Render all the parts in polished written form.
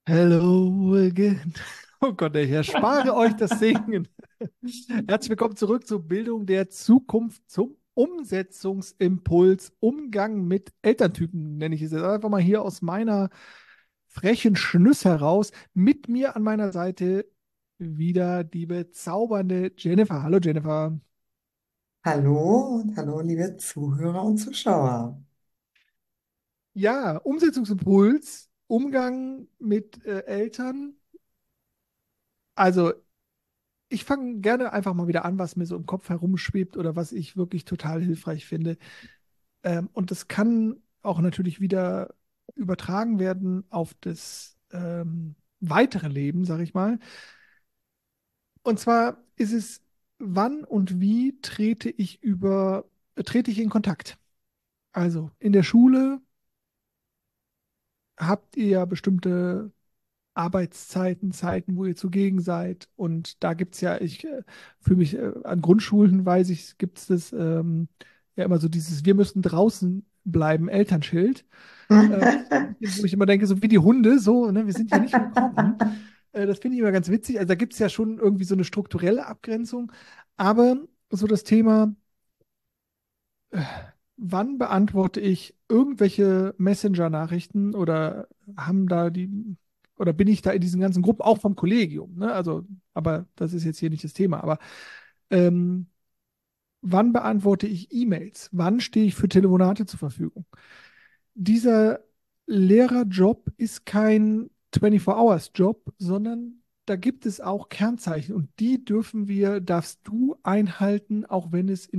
Hello again. Oh Gott, ich erspare euch das Singen. Herzlich willkommen zurück zur Bildung der Zukunft, zum Umsetzungsimpuls, Umgang mit Elterntypen, nenne ich es jetzt einfach mal hier aus meiner frechen Schnüss heraus. Mit mir an meiner Seite wieder die bezaubernde Jennifer. Hallo Jennifer. Hallo und hallo, liebe Zuhörer und Zuschauer. Ja, Umsetzungsimpuls, Umgang mit Eltern. Also ich fange gerne einfach mal wieder an, was mir so im Kopf herumschwebt oder was ich wirklich total hilfreich finde. Und das kann auch natürlich wieder übertragen werden auf das weitere Leben, sage ich mal. Und zwar ist es, wann und wie trete ich in Kontakt? Also in der Schule habt ihr ja bestimmte Arbeitszeiten, Zeiten, wo ihr zugegen seid. Und da gibt es ja, ich fühle mich an Grundschulen, weiß ich, gibt es das ja immer so dieses, wir müssen draußen bleiben, Elternschild. Wo ich immer denke, so wie die Hunde, so, ne, wir sind hier nicht willkommen. Das finde ich immer ganz witzig. Also da gibt es ja schon irgendwie so eine strukturelle Abgrenzung. Aber so das Thema, äh, wann beantworte ich irgendwelche Messenger-Nachrichten oder haben da die, oder bin ich da in diesen ganzen Gruppen, auch vom Kollegium, ne? Also, aber das ist jetzt hier nicht das Thema. Aber ähm, wann beantworte ich E-Mails? Wann stehe ich für Telefonate zur Verfügung? Dieser Lehrerjob ist kein 24-Hours-Job, sondern da gibt es auch Kernzeichen und die darfst du einhalten, auch wenn es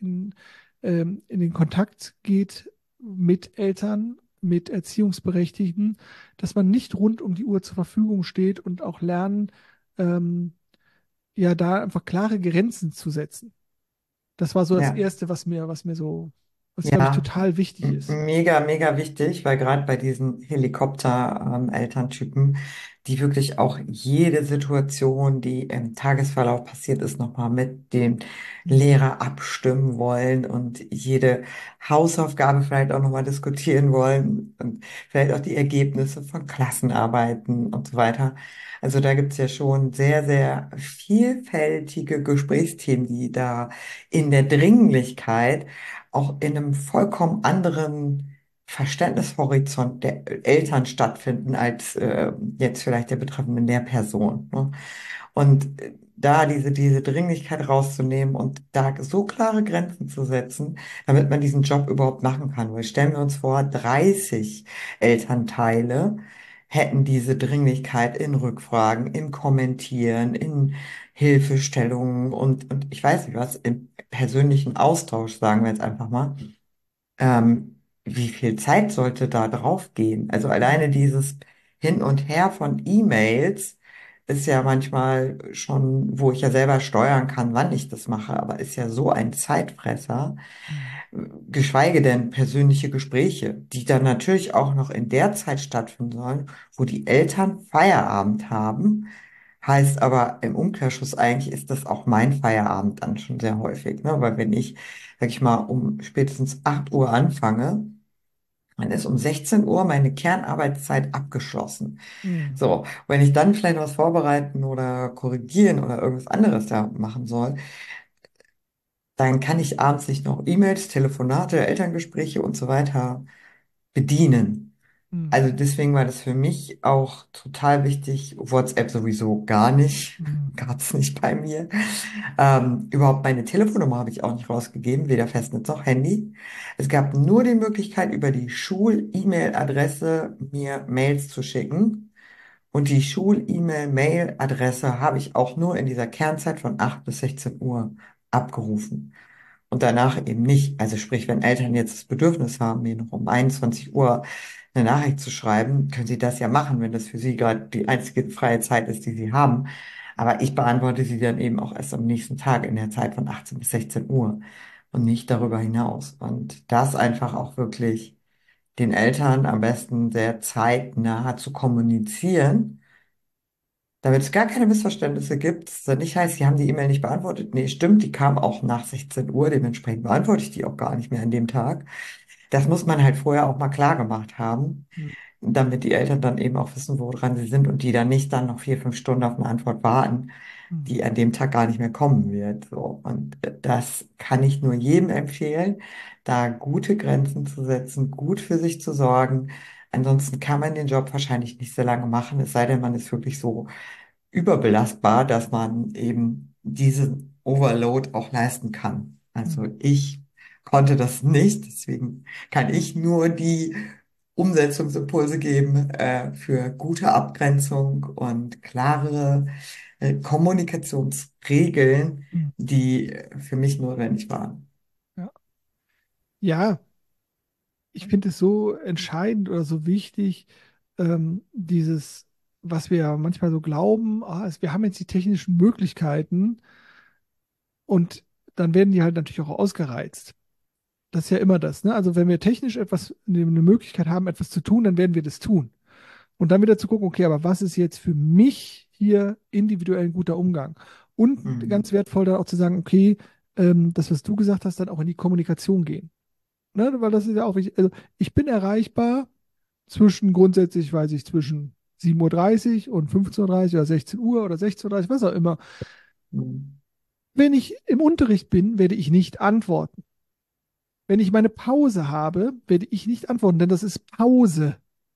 in den Kontakt geht mit Eltern, mit Erziehungsberechtigten, dass man nicht rund um die Uhr zur Verfügung steht und auch lernen, ähm, ja, da einfach klare Grenzen zu setzen. Das war so das Ja, Erste, was glaube ich ja, total wichtig ist. mega, mega wichtig, weil gerade bei diesen Helikopter-Elterntypen, die wirklich auch jede Situation, die im Tagesverlauf passiert ist, nochmal mit dem Mhm. Lehrer abstimmen wollen und jede Hausaufgabe vielleicht auch nochmal diskutieren wollen und vielleicht auch die Ergebnisse von Klassenarbeiten und so weiter. Also da gibt es ja schon sehr, sehr vielfältige Gesprächsthemen, die da in der Dringlichkeit auch in einem vollkommen anderen Verständnishorizont der Eltern stattfinden als jetzt vielleicht der betreffenden Lehrperson. Ne? Und da diese Dringlichkeit rauszunehmen und da so klare Grenzen zu setzen, damit man diesen Job überhaupt machen kann. Weil stellen wir uns vor, 30 Elternteile hätten diese Dringlichkeit in Rückfragen, in Kommentieren, in Hilfestellungen und ich weiß nicht was, im persönlichen Austausch, sagen wir jetzt einfach mal. Wie viel Zeit sollte da drauf gehen? Also alleine dieses Hin und Her von E-Mails ist ja manchmal schon, wo ich ja selber steuern kann, wann ich das mache, aber ist ja so ein Zeitfresser, Mhm. geschweige denn persönliche Gespräche, die dann natürlich auch noch in der Zeit stattfinden sollen, wo die Eltern Feierabend haben. Heißt aber im Umkehrschluss eigentlich ist das auch mein Feierabend dann schon sehr häufig, ne? Weil wenn ich, sag ich mal, um spätestens 8 Uhr anfange, dann ist um 16 Uhr meine Kernarbeitszeit abgeschlossen. Mhm. So, wenn ich dann vielleicht was vorbereiten oder korrigieren oder irgendwas anderes da machen soll, dann kann ich abends nicht noch E-Mails, Telefonate, Elterngespräche und so weiter bedienen. Mhm. Also deswegen war das für mich auch total wichtig. WhatsApp sowieso gar nicht. Mhm. Gab es nicht bei mir. Überhaupt meine Telefonnummer habe ich auch nicht rausgegeben, weder Festnetz noch Handy. Es gab nur die Möglichkeit, über die Schul-E-Mail-Adresse mir Mails zu schicken. Und die Schul-E-Mail-Mail-Adresse habe ich auch nur in dieser Kernzeit von 8 bis 16 Uhr abgerufen. Und danach eben nicht. Also sprich, wenn Eltern jetzt das Bedürfnis haben, mir noch um 21 Uhr eine Nachricht zu schreiben, können sie das ja machen, wenn das für sie gerade die einzige freie Zeit ist, die sie haben. Aber ich beantworte sie dann eben auch erst am nächsten Tag in der Zeit von 18 bis 16 Uhr und nicht darüber hinaus. Und das einfach auch wirklich den Eltern am besten sehr zeitnah zu kommunizieren, damit es gar keine Missverständnisse gibt, dass das nicht heißt, Sie haben die E-Mail nicht beantwortet. Nee, stimmt, die kam auch nach 16 Uhr, dementsprechend beantworte ich die auch gar nicht mehr an dem Tag. Das muss man halt vorher auch mal klar gemacht haben, damit die Eltern dann eben auch wissen, woran sie sind und die dann nicht dann noch 4, 5 Stunden auf eine Antwort warten, Mhm. die an dem Tag gar nicht mehr kommen wird. So. Und das kann ich nur jedem empfehlen, da gute Grenzen zu setzen, gut für sich zu sorgen. Ansonsten kann man den Job wahrscheinlich nicht sehr lange machen, es sei denn, man ist wirklich so überbelastbar, dass man eben diesen Overload auch leisten kann. Also Mhm. ich konnte das nicht, deswegen kann ich nur die Umsetzungsimpulse geben für gute Abgrenzung und klare Kommunikationsregeln, Mhm. die für mich notwendig waren. Ja. Ja, ich finde es so entscheidend oder so wichtig, dieses, was wir ja manchmal so glauben, wir haben jetzt die technischen Möglichkeiten und dann werden die halt natürlich auch ausgereizt. Das ist ja immer das, ne? Also wenn wir technisch eine Möglichkeit haben, etwas zu tun, dann werden wir das tun. Und dann wieder zu gucken, okay, aber was ist jetzt für mich hier individuell ein guter Umgang? Und ganz Mhm. wertvoll dann auch zu sagen, okay, das, was du gesagt hast, dann auch in die Kommunikation gehen. Ne? Weil das ist ja auch wichtig. Also ich bin erreichbar grundsätzlich, weiß ich, zwischen 7:30 Uhr und 15:30 Uhr oder 16 Uhr oder 16:30 Uhr, was auch immer. Mhm. Wenn ich im Unterricht bin, werde ich nicht antworten. Wenn ich meine Pause habe, werde ich nicht antworten, denn das ist Pause.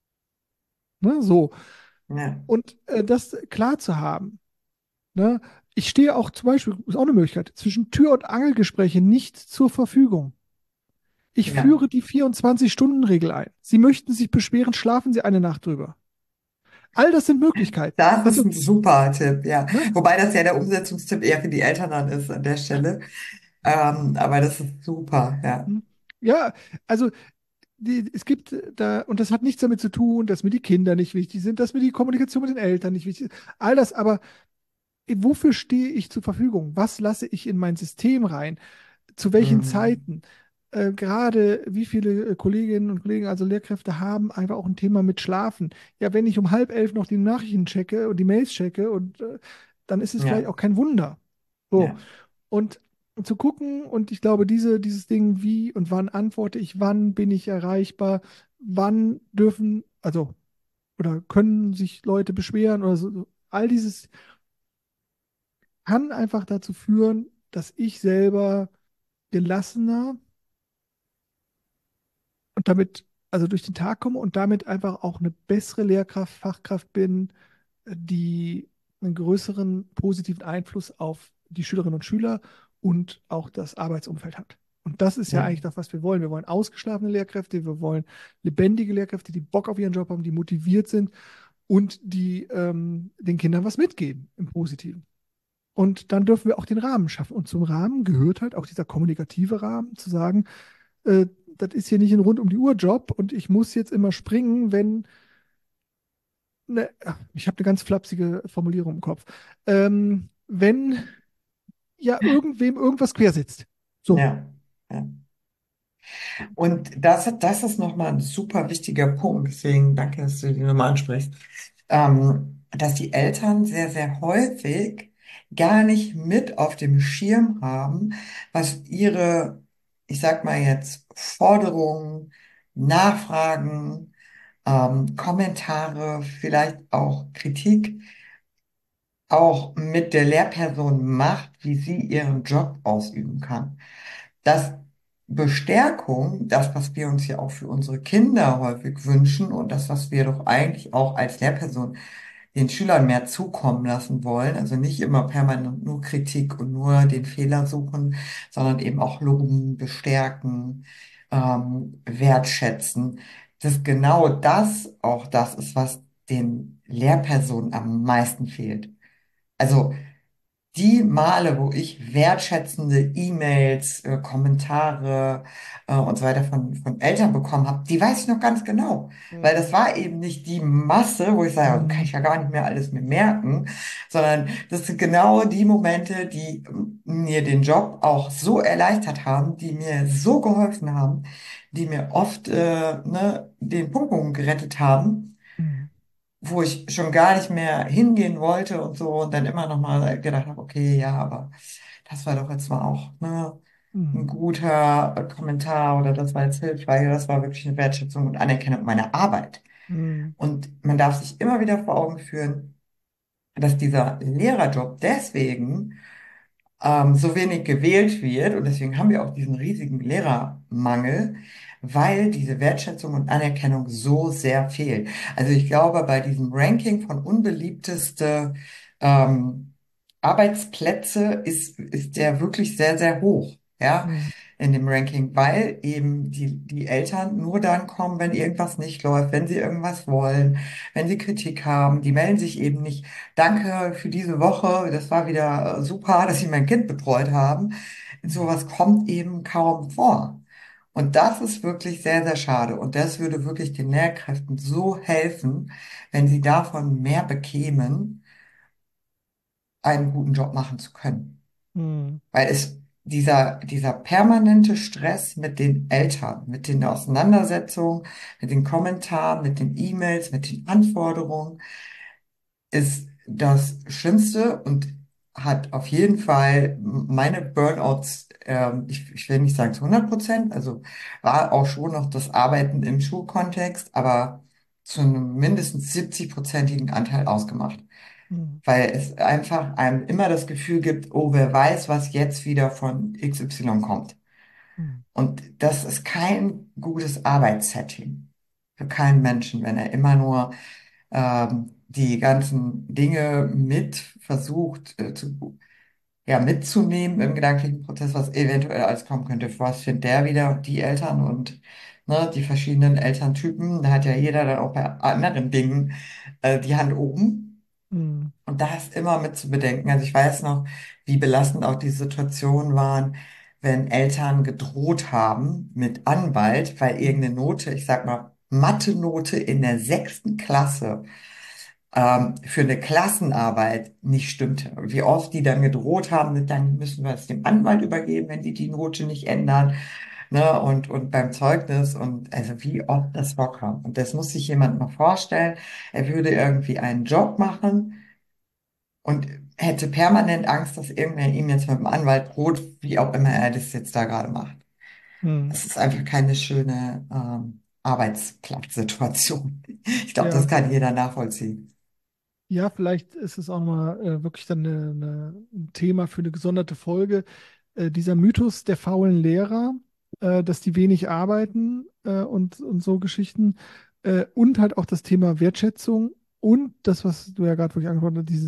Ne? So. Ja, Und das klar zu haben. Ne? Ich stehe auch zum Beispiel, ist auch eine Möglichkeit, zwischen Tür- und Angelgespräche nicht zur Verfügung. Ich ja. führe die 24-Stunden-Regel ein. Sie möchten sich beschweren, schlafen Sie eine Nacht drüber. All das sind Möglichkeiten. Das ist Also, ein super Tipp, ja. ne? Wobei das ja der Umsetzungstipp eher für die Eltern dann ist an der Ja, Stelle. Aber das ist super, ja. hm. Ja, also es gibt da, und das hat nichts damit zu tun, dass mir die Kinder nicht wichtig sind, dass mir die Kommunikation mit den Eltern nicht wichtig ist. All das, aber wofür stehe ich zur Verfügung? Was lasse ich in mein System rein? Zu welchen Mhm. Zeiten? Gerade wie viele Kolleginnen und Kollegen, also Lehrkräfte, haben einfach auch ein Thema mit Schlafen. Ja, wenn ich um 10:30 noch die Nachrichten checke und die Mails checke und dann ist es vielleicht Ja, auch kein Wunder. So. ja, Und zu gucken, und ich glaube, dieses Ding, wie und wann antworte ich, wann bin ich erreichbar, wann dürfen, also, oder können sich Leute beschweren oder so, all dieses kann einfach dazu führen, dass ich selber gelassener und damit also durch den Tag komme und damit einfach auch eine bessere Lehrkraft, Fachkraft bin, die einen größeren positiven Einfluss auf die Schülerinnen und Schüler und auch das Arbeitsumfeld hat. Und das ist ja ja, eigentlich das, was wir wollen. Wir wollen ausgeschlafene Lehrkräfte, wir wollen lebendige Lehrkräfte, die Bock auf ihren Job haben, die motiviert sind und die den Kindern was mitgeben im Positiven. Und dann dürfen wir auch den Rahmen schaffen. Und zum Rahmen gehört halt auch dieser kommunikative Rahmen, zu sagen, das ist hier nicht ein rund um die Uhr Job und ich muss jetzt immer springen, wenn, ne, ich habe eine ganz flapsige Formulierung im Kopf, wenn ja irgendwem irgendwas quer sitzt. So. ja, ja. Und das ist nochmal ein super wichtiger Punkt, deswegen danke, dass du den nochmal ansprichst, dass die Eltern sehr, sehr häufig gar nicht mit auf dem Schirm haben, was ihre, ich sag mal jetzt, Forderungen, Nachfragen, Kommentare, vielleicht auch Kritik, auch mit der Lehrperson macht, wie sie ihren Job ausüben kann. Dass Bestärkung, das, was wir uns ja auch für unsere Kinder häufig wünschen und das, was wir doch eigentlich auch als Lehrperson den Schülern mehr zukommen lassen wollen, also nicht immer permanent nur Kritik und nur den Fehler suchen, sondern eben auch loben, bestärken, wertschätzen, dass genau das auch das ist, was den Lehrpersonen am meisten fehlt. Also die Male, wo ich wertschätzende E-Mails, Kommentare und so weiter von Eltern bekommen habe, die weiß ich noch ganz genau. Weil Mhm. das war eben nicht die Masse, wo ich sage, ja, kann Mhm. ich ja gar nicht mehr alles mehr merken, sondern das sind genau die Momente, die mir den Job auch so erleichtert haben, die mir so geholfen haben, die mir oft ne, den Popo gerettet haben, Mhm. wo ich schon gar nicht mehr hingehen wollte und so und dann immer noch mal gedacht habe, okay, ja, aber das war doch jetzt mal auch ne, ein Mhm. guter Kommentar oder das war jetzt hilfreich oder das war wirklich eine Wertschätzung und Anerkennung meiner Arbeit. Mhm. Und man darf sich immer wieder vor Augen führen, dass dieser Lehrerjob deswegen so wenig gewählt wird. Und deswegen haben wir auch diesen riesigen Lehrermangel, weil diese Wertschätzung und Anerkennung so sehr fehlt. Also ich glaube, bei diesem Ranking von unbeliebteste ähm, Arbeitsplätze ist der wirklich sehr, sehr hoch. Ja, Mhm. in dem Ranking, weil eben die Eltern nur dann kommen, wenn irgendwas nicht läuft, wenn sie irgendwas wollen, wenn sie Kritik haben. Die melden sich eben nicht. Danke für diese Woche. Das war wieder super, dass Sie mein Kind betreut haben. Mhm. Sowas kommt eben kaum vor. Und das ist wirklich sehr, sehr schade. Und das würde wirklich den Lehrkräften so helfen, wenn sie davon mehr bekämen, einen guten Job machen zu können. Mhm. Weil dieser permanente Stress mit den Eltern, mit den Auseinandersetzungen, mit den Kommentaren, mit den E-Mails, mit den Anforderungen, ist das Schlimmste und hat auf jeden Fall meine Burnouts, ich will nicht sagen zu 100%, also war auch schon noch das Arbeiten im Schulkontext, aber zu einem mindestens 70-prozentigen Anteil ausgemacht. Mhm. Weil es einfach einem immer das Gefühl gibt, oh, wer weiß, was jetzt wieder von XY kommt. Mhm. Und das ist kein gutes Arbeitssetting für keinen Menschen, wenn er immer nur die ganzen Dinge mit versucht ja, mitzunehmen im gedanklichen Prozess, was eventuell alles kommen könnte. Was findet der wieder? Die Eltern und ne, die verschiedenen Elterntypen. Da hat ja jeder dann auch bei anderen Dingen die Hand oben. Mhm. Und da ist immer mit zu bedenken. Also ich weiß noch, wie belastend auch die Situationen waren, wenn Eltern gedroht haben mit Anwalt, weil Mhm. irgendeine Note, ich sag mal, Mathe-Note in der 6. Klasse für eine Klassenarbeit nicht stimmte. Und wie oft die dann gedroht haben, mit, dann müssen wir es dem Anwalt übergeben, wenn die die Note nicht ändern. Ne? Und beim Zeugnis und also wie oft das vorkam. Und das muss sich jemand mal vorstellen. Er würde irgendwie einen Job machen und hätte permanent Angst, dass irgendwer ihm jetzt mit dem Anwalt droht, wie auch immer er das jetzt da gerade macht. Mhm. Es ist einfach keine schöne Arbeitsplatzsituation. Ich glaube, Ja. das kann jeder nachvollziehen. Ja, vielleicht ist es auch nochmal wirklich dann ein Thema für eine gesonderte Folge. Dieser Mythos der faulen Lehrer, dass die wenig arbeiten und so Geschichten. Und halt auch das Thema Wertschätzung und das, was du ja gerade wirklich angesprochen hast,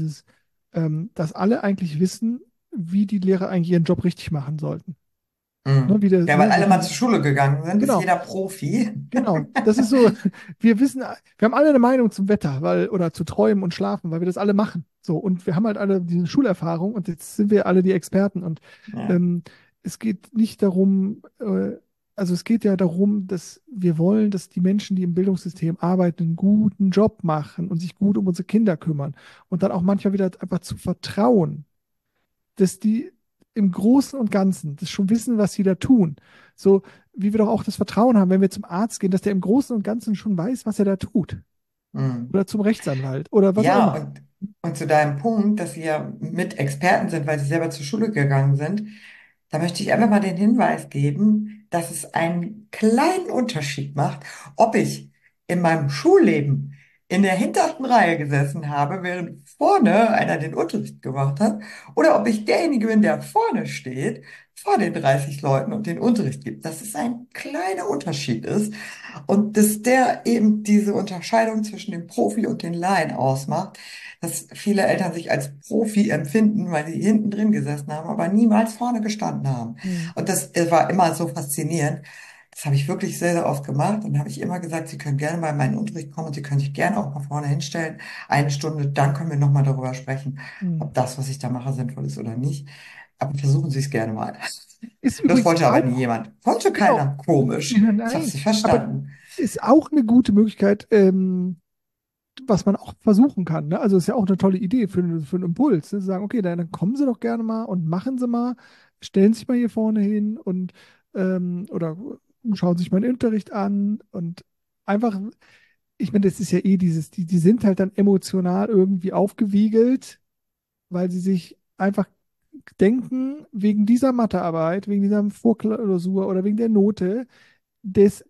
dass alle eigentlich wissen, wie die Lehrer eigentlich ihren Job richtig machen sollten. Ne, Mhm. Ja, weil so alle mal diese, zur Schule gegangen sind, ist genau. jeder Profi. Genau, das ist so, wir wissen, wir haben alle eine Meinung zum Wetter, oder zu Träumen und Schlafen, weil wir das alle machen. So, und wir haben halt alle diese Schulerfahrung und jetzt sind wir alle die Experten. Und Ja. ähm, es geht nicht darum, also es geht ja darum, dass wir wollen, dass die Menschen, die im Bildungssystem arbeiten, einen guten Job machen und sich gut um unsere Kinder kümmern. Und dann auch manchmal wieder einfach zu vertrauen, dass die im Großen und Ganzen das schon wissen, was sie da tun. So wie wir doch auch das Vertrauen haben, wenn wir zum Arzt gehen, dass der im Großen und Ganzen schon weiß, was er da tut. Mhm. Oder zum Rechtsanwalt oder was auch Ja, immer. und zu deinem Punkt, dass sie ja mit Experten sind, weil sie selber zur Schule gegangen sind, da möchte ich einfach mal den Hinweis geben, dass es einen kleinen Unterschied macht, ob ich in meinem Schulleben in der hintersten Reihe gesessen habe, während vorne einer den Unterricht gemacht hat, oder ob ich derjenige bin, der vorne steht, vor den 30 Leuten und den Unterricht gibt. Dass es ein kleiner Unterschied ist und dass der eben diese Unterscheidung zwischen dem Profi und den Laien ausmacht, dass viele Eltern sich als Profi empfinden, weil sie hinten drin gesessen haben, aber niemals vorne gestanden haben. Hm, Und das war immer so faszinierend. Das habe ich wirklich sehr, sehr oft gemacht und habe ich immer gesagt, Sie können gerne mal in meinen Unterricht kommen und Sie können sich gerne auch mal vorne hinstellen. Eine Stunde, dann können wir nochmal darüber sprechen, hm. ob das, was ich da mache, sinnvoll ist oder nicht. Aber versuchen Sie es gerne mal. Ist Das übrigens wollte aber nie auch, jemand. Wollte genau, keiner. Komisch. ja, Ich habe es nein, nicht aber verstanden. ist auch eine gute Möglichkeit, was man auch versuchen kann. Ne? Also ist ja auch eine tolle Idee für einen Impuls. Ne? Zu sagen, okay, dann kommen Sie doch gerne mal und machen Sie mal, stellen sich mal hier vorne hin und oder schauen sich mal den Unterricht an und einfach, ich meine, das ist ja eh die sind halt dann emotional irgendwie aufgewiegelt, weil sie sich einfach denken, wegen dieser Mathearbeit, wegen dieser Vorklausur oder wegen der Note, das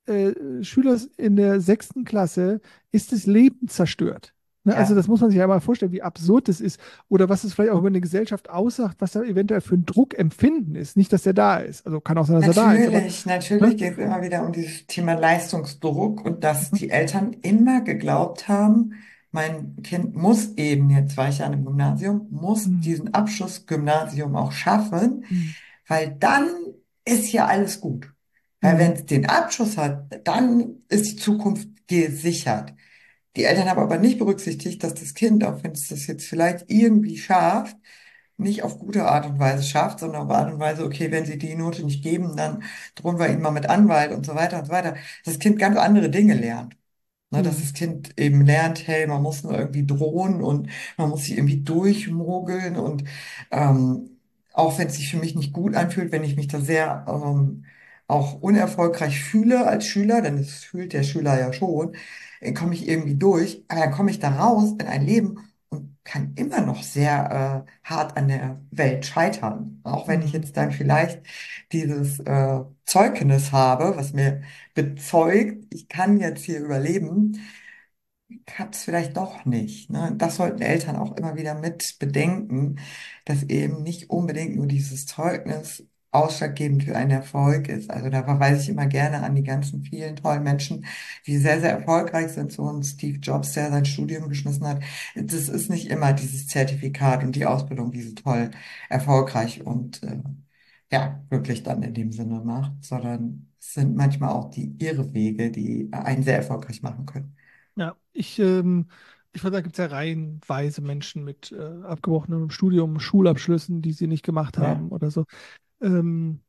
Schülers in der 6. Klasse ist das Leben zerstört. Ne? Also Ja, das muss man sich ja mal vorstellen, wie absurd das ist oder was es vielleicht auch über eine Gesellschaft aussagt, was da eventuell für ein Druckempfinden ist. Nicht, dass der da ist. Also kann auch sein, dass er da ist, aber natürlich ne? geht es immer wieder um dieses Thema Leistungsdruck und dass die Eltern immer geglaubt haben, mein Kind muss eben, jetzt war ich ja an einem Gymnasium, muss Mhm. diesen Abschluss Gymnasium auch schaffen, Mhm. weil dann ist ja alles gut. Weil wenn Mhm. es den Abschluss hat, dann ist die Zukunft gesichert. Die Eltern haben aber nicht berücksichtigt, dass das Kind, auch wenn es das jetzt vielleicht irgendwie schafft, nicht auf gute Art und Weise schafft, sondern auf Art und Weise, okay, wenn sie die Note nicht geben, dann drohen wir ihnen mal mit Anwalt und so weiter und so weiter. Das Kind ganz andere Dinge lernt. Ne, dass Mhm. das Kind eben lernt, hey, man muss nur irgendwie drohen und man muss sich irgendwie durchmogeln und auch wenn es sich für mich nicht gut anfühlt, wenn ich mich da sehr auch unerfolgreich fühle als Schüler, denn das fühlt der Schüler ja schon, komme ich irgendwie durch, aber dann komme ich da raus in ein Leben und kann immer noch sehr hart an der Welt scheitern. Auch wenn ich Mhm. jetzt dann vielleicht dieses Zeugnis habe, was mir bezeugt, ich kann jetzt hier überleben, klappt es vielleicht doch nicht. Ne? Das sollten Eltern auch immer wieder mit bedenken, dass eben nicht unbedingt nur dieses Zeugnis ausschlaggebend für einen Erfolg ist. Also da verweise ich immer gerne an die ganzen vielen tollen Menschen, die sehr, sehr erfolgreich sind. So ein Steve Jobs, der sein Studium geschmissen hat. Das ist nicht immer dieses Zertifikat und die Ausbildung, die so toll erfolgreich und ja, wirklich dann in dem Sinne macht, sondern es sind manchmal auch die Irrwege, die einen sehr erfolgreich machen können. Ja, ich würde sagen, da gibt es ja reihenweise Menschen mit abgebrochenem Studium, Schulabschlüssen, die sie nicht gemacht Ja. haben oder so. Ähm,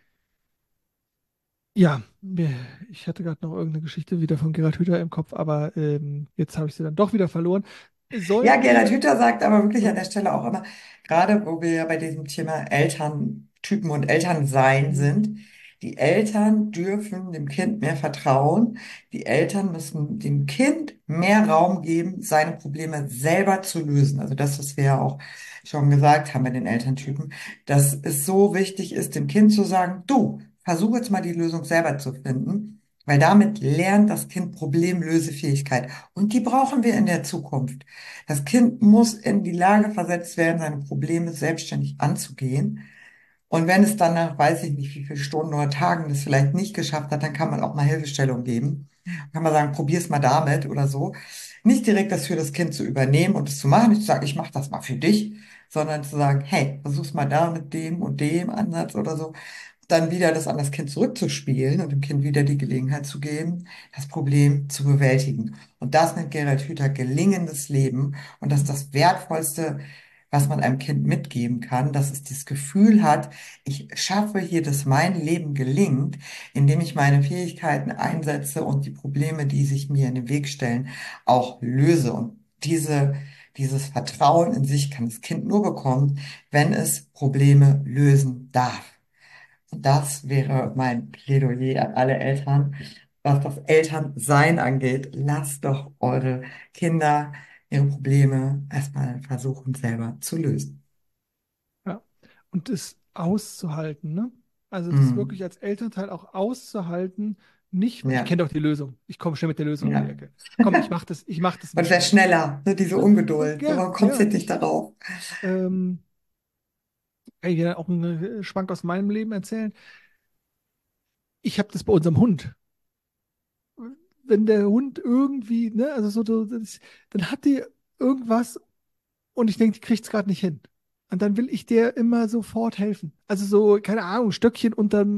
ja, ich hatte gerade noch irgendeine Geschichte wieder von Gerhard Hüther im Kopf, aber jetzt habe ich sie dann doch wieder verloren. Ja, Sollten Gerhard wir, Hüther sagt aber wirklich an ja, der Stelle auch immer, gerade wo wir ja bei diesem Thema Elterntypen und Elternsein hm, sind, die Eltern dürfen dem Kind mehr vertrauen. Die Eltern müssen dem Kind mehr Raum geben, seine Probleme selber zu lösen. Also das, was wir ja auch schon gesagt haben bei den Elterntypen, dass es so wichtig ist, dem Kind zu sagen, du, versuch jetzt mal die Lösung selber zu finden, weil damit lernt das Kind Problemlösefähigkeit. Und die brauchen wir in der Zukunft. Das Kind muss in die Lage versetzt werden, seine Probleme selbstständig anzugehen. Und wenn es dann nach, weiß ich nicht, wie viele Stunden oder Tagen das vielleicht nicht geschafft hat, dann kann man auch mal Hilfestellung geben. Kann man sagen, probier's mal damit oder so. Nicht direkt das für das Kind zu übernehmen und es zu machen, nicht zu sagen, ich mache das mal für dich, sondern zu sagen, hey, versuch's mal da mit dem und dem Ansatz oder so, dann wieder das an das Kind zurückzuspielen und dem Kind wieder die Gelegenheit zu geben, das Problem zu bewältigen. Und das nennt Gerald Hüther gelingendes Leben. Und das ist das Wertvollste, was man einem Kind mitgeben kann, dass es das Gefühl hat, ich schaffe hier, dass mein Leben gelingt, indem ich meine Fähigkeiten einsetze und die Probleme, die sich mir in den Weg stellen, auch löse. Und dieses Vertrauen in sich kann das Kind nur bekommen, wenn es Probleme lösen darf. Und das wäre mein Plädoyer an alle Eltern, was das Elternsein angeht. Lasst doch eure Kinder ihre Probleme erstmal versuchen selber zu lösen. ja, und das auszuhalten, ne? Also das Hm. wirklich als Elternteil auch auszuhalten, nicht, ich Ja, kenne doch die Lösung, ich komme schnell mit der Lösung um die ja. Ecke. Komm, ich mach das mal Und wer schnell. schneller, ne, diese Ne? Ungeduld. So, Ja, warum kommst du ja, jetzt nicht darauf? ähm, kann ich dir auch einen Schwank aus meinem Leben erzählen. Ich habe das bei unserem Hund. Wenn der Hund irgendwie, ne, also dann hat die irgendwas und ich denke, die kriegt es gerade nicht hin. Und dann will ich der immer sofort helfen. Also so, keine Ahnung, Stöckchen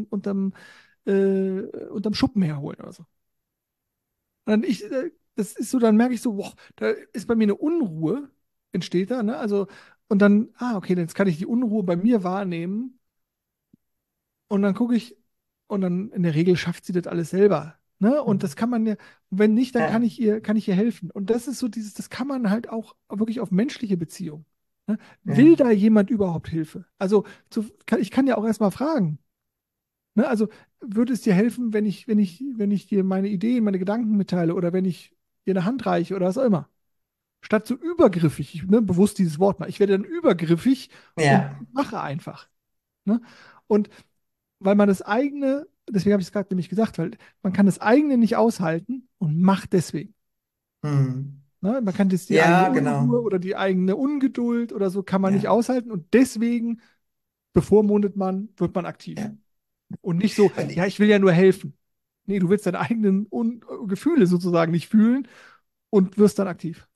unterm Schuppen herholen oder so. Und das ist so, dann merke ich so, wow, da ist bei mir eine Unruhe, entsteht da, ne? Also, und dann, okay, jetzt kann ich die Unruhe bei mir wahrnehmen. Und dann gucke ich, und dann in der Regel schafft sie das alles selber. Ne? Und das kann man ja, wenn nicht, dann Ja, kann ich ihr helfen. Und das ist so das kann man halt auch wirklich auf menschliche Beziehungen. Ne? ja, Will da jemand überhaupt Hilfe? Also ich kann ja auch erstmal fragen. Ne? Also würde es dir helfen, wenn ich dir meine Ideen, meine Gedanken mitteile oder wenn ich dir eine Hand reiche oder was auch immer? Statt so übergriffig, bewusst dieses Wort mal, ich werde dann übergriffig und ja, mache einfach. Ne? Und weil man das eigene deswegen habe ich es gerade nämlich gesagt, weil man kann das eigene nicht aushalten und macht deswegen. Hm. Ne? Man kann jetzt die eigene Ja, genau. Unruhe oder die eigene Ungeduld oder so kann man nicht Ja, aushalten und deswegen bevormundet man, wird man aktiv. ja. Und nicht so, Und ja, ich will ja nur helfen. Nee, du willst deine eigenen Gefühle sozusagen nicht fühlen und wirst dann aktiv.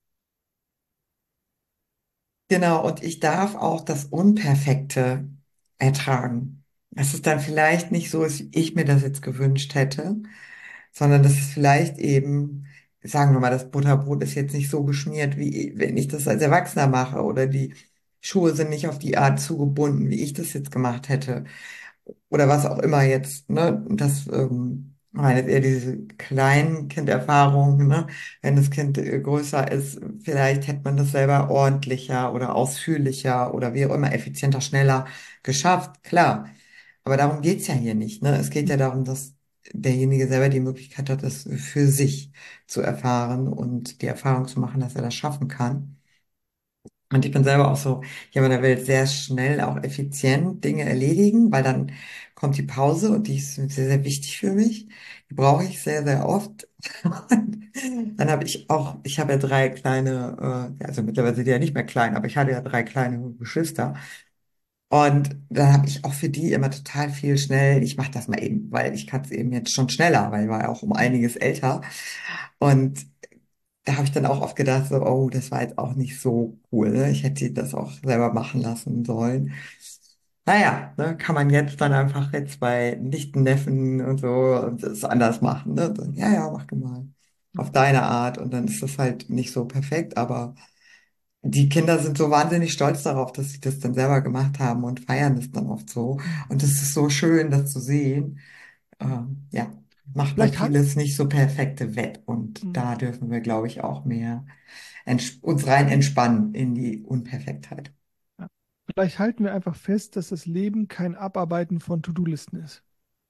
genau, und ich darf auch das Unperfekte ertragen. Dass es dann vielleicht nicht so ist, wie ich mir das jetzt gewünscht hätte, sondern dass es vielleicht eben, sagen wir mal, das Butterbrot ist jetzt nicht so geschmiert, wie wenn ich das als Erwachsener mache oder die Schuhe sind nicht auf die Art zugebunden, wie ich das jetzt gemacht hätte oder was auch immer jetzt, ne? Das, ich meine, eher diese kleinen Kinderfahrungen, ne? Wenn das Kind größer ist, vielleicht hätte man das selber ordentlicher oder ausführlicher oder wie auch immer effizienter, schneller geschafft, klar. Aber darum geht's ja hier nicht, ne? Es geht ja darum, dass derjenige selber die Möglichkeit hat, das für sich zu erfahren und die Erfahrung zu machen, dass er das schaffen kann. Und ich bin selber auch so, jemand, der will sehr schnell, auch effizient Dinge erledigen, weil dann kommt die Pause und die ist sehr, sehr wichtig für mich. Die brauche ich sehr, sehr oft. Und dann habe ich auch, ich habe ja drei kleine, also mittlerweile sind die ja nicht mehr klein, aber ich hatte ja drei kleine Geschwister. Und dann habe ich auch für die immer total viel schnell, ich mache das mal eben, weil ich kann es eben jetzt schon schneller, weil ich war ja auch um einiges älter. Und da habe ich dann auch oft gedacht, so, oh, das war jetzt auch nicht so cool, ne? Ich hätte das auch selber machen lassen sollen. Naja, ne, kann man jetzt dann einfach jetzt bei Nichten, Neffen und so das anders machen, ne? So, ja, ja, mach du mal. Auf deine Art. Und dann ist das halt nicht so perfekt, aber die Kinder sind so wahnsinnig stolz darauf, dass sie das dann selber gemacht haben und feiern das dann oft so. Und es ist so schön, das zu sehen. Ja, macht dann Vielleicht hat, vieles nicht so perfekte wett. Und da dürfen wir, glaube ich, auch mehr uns rein entspannen in die Unperfektheit. ja, vielleicht halten wir einfach fest, dass das Leben kein Abarbeiten von To-Do-Listen ist.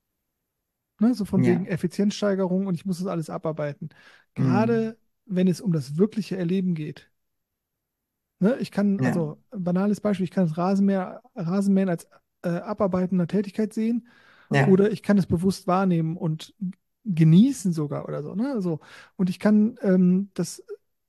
Ne? So von wegen Ja, Effizienzsteigerung und ich muss das alles abarbeiten. mm, Gerade wenn es um das wirkliche Erleben geht. Ne? Ich kann, ja, also ein banales Beispiel, ich kann das Rasenmähen als abarbeitender Tätigkeit sehen ja, oder ich kann es bewusst wahrnehmen und genießen sogar oder so. Ne? So. Und ich kann das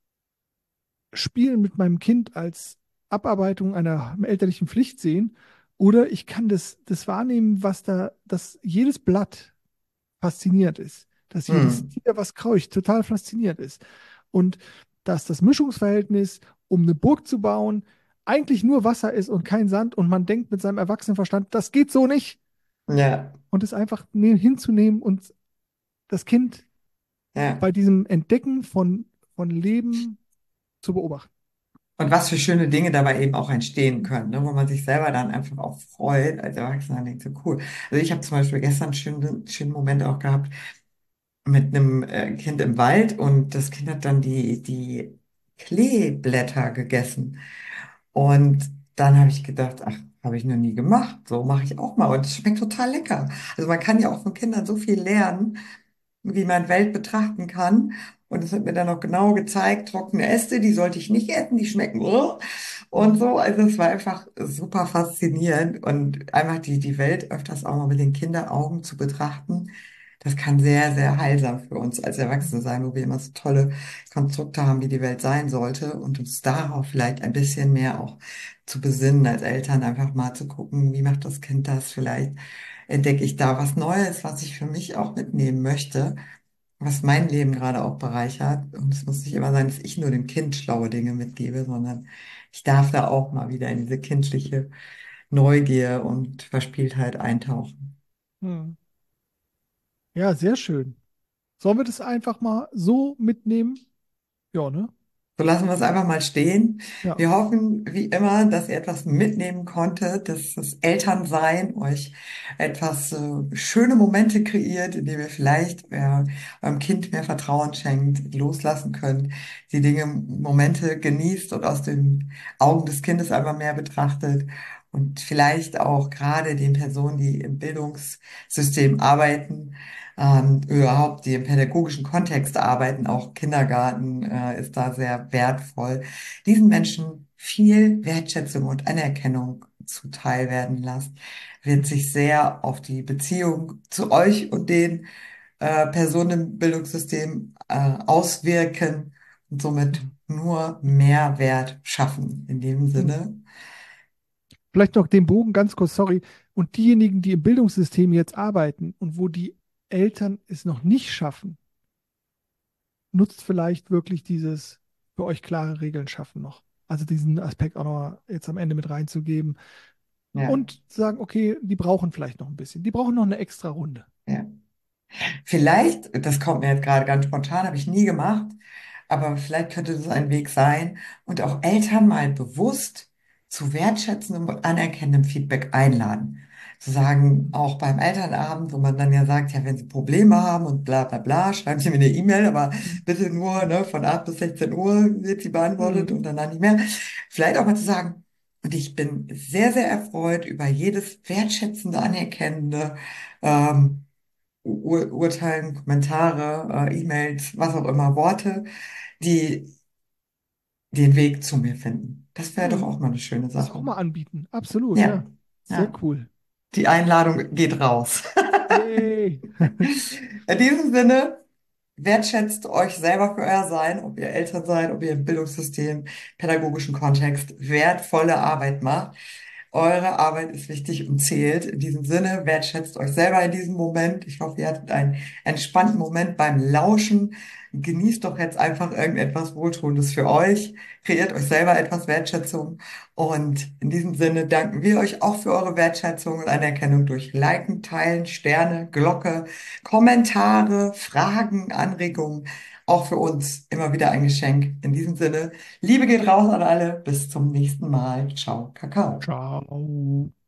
Spielen mit meinem Kind als Abarbeitung einer elterlichen Pflicht sehen oder ich kann das wahrnehmen, was da, dass jedes Blatt fasziniert ist, dass jedes mm, Tier, was kreucht, total fasziniert ist und dass das Mischungsverhältnis, um eine Burg zu bauen, eigentlich nur Wasser ist und kein Sand und man denkt mit seinem Erwachsenenverstand, das geht so nicht ja, und es einfach hinzunehmen und das Kind ja. bei diesem Entdecken von Leben zu beobachten. Und was für schöne Dinge dabei eben auch entstehen können, ne, wo man sich selber dann einfach auch freut als Erwachsener und denkt so cool. Also ich habe zum Beispiel gestern einen schönen Moment auch gehabt mit einem Kind im Wald und das Kind hat dann die Kleeblätter gegessen. Und dann habe ich gedacht, ach, habe ich noch nie gemacht. So mache ich auch mal. Und es schmeckt total lecker. Also man kann ja auch von Kindern so viel lernen, wie man Welt betrachten kann. Und es hat mir dann auch genau gezeigt, trockene Äste, die sollte ich nicht essen, die schmecken und Mhm. so. Also es war einfach super faszinierend und einfach die Welt öfters auch mal mit den Kinderaugen zu betrachten. Das kann sehr, sehr heilsam für uns als Erwachsene sein, wo wir immer so tolle Konstrukte haben, wie die Welt sein sollte und uns darauf vielleicht ein bisschen mehr auch zu besinnen als Eltern, einfach mal zu gucken, wie macht das Kind das? Vielleicht entdecke ich da was Neues, was ich für mich auch mitnehmen möchte, was mein Leben gerade auch bereichert. Und es muss nicht immer sein, dass ich nur dem Kind schlaue Dinge mitgebe, sondern ich darf da auch mal wieder in diese kindliche Neugier und Verspieltheit eintauchen. Mhm. Ja, sehr schön. Sollen wir das einfach mal so mitnehmen? Ja, ne? So lassen wir es einfach mal stehen. Ja. Wir hoffen, wie immer, dass ihr etwas mitnehmen konntet, dass das Elternsein euch etwas schöne Momente kreiert, indem ihr vielleicht eurem Kind mehr Vertrauen schenkt, loslassen könnt, die Dinge, Momente genießt und aus den Augen des Kindes einfach mehr betrachtet und vielleicht auch gerade den Personen, die im Bildungssystem arbeiten, überhaupt die im pädagogischen Kontext arbeiten, auch Kindergarten, ist da sehr wertvoll, diesen Menschen viel Wertschätzung und Anerkennung zuteil werden lasst, wird sich sehr auf die Beziehung zu euch und den Personen im Bildungssystem auswirken und somit Mhm. nur Mehrwert schaffen. In dem Mhm. Sinne, Vielleicht noch den Bogen ganz kurz, sorry. Und diejenigen, die im Bildungssystem jetzt arbeiten und wo die Eltern es noch nicht schaffen, nutzt vielleicht wirklich dieses für euch klare Regeln schaffen noch. Also diesen Aspekt auch noch jetzt am Ende mit reinzugeben ja, und sagen, okay, die brauchen vielleicht noch ein bisschen. Die brauchen noch eine extra Runde. ja. Vielleicht, das kommt mir jetzt gerade ganz spontan, habe ich nie gemacht, aber vielleicht könnte das ein Weg sein und auch Eltern mal bewusst zu wertschätzendem und anerkennendem Feedback einladen. Zu sagen, auch beim Elternabend, wo man dann ja sagt, ja, wenn Sie Probleme haben und bla bla bla, schreiben Sie mir eine E-Mail, aber Mhm. bitte nur, ne, von 8 bis 16 Uhr wird sie beantwortet und Mhm. danach nicht mehr. Vielleicht auch mal zu sagen, und ich bin sehr, sehr erfreut über jedes wertschätzende, anerkennende, Urteilen, Kommentare, E-Mails, was auch immer, Worte, die den Weg zu mir finden. Das wäre doch Mhm. auch mal eine schöne Das auch Sache. mal anbieten. Absolut, Ja, ja. Sehr ja. cool. Die Einladung geht raus. Yay. In diesem Sinne, wertschätzt euch selber für euer Sein, ob ihr Eltern seid, ob ihr im Bildungssystem, pädagogischen Kontext wertvolle Arbeit macht. Eure Arbeit ist wichtig und zählt. In diesem Sinne, wertschätzt euch selber in diesem Moment. Ich hoffe, ihr hattet einen entspannten Moment beim Lauschen. Genießt doch jetzt einfach irgendetwas Wohltuendes für euch. Kreiert euch selber etwas Wertschätzung. Und in diesem Sinne danken wir euch auch für eure Wertschätzung und Anerkennung durch Liken, Teilen, Sterne, Glocke, Kommentare, Fragen, Anregungen. Auch für uns immer wieder ein Geschenk. In diesem Sinne, Liebe geht raus an alle. Bis zum nächsten Mal. Ciao, Kakao. Ciao.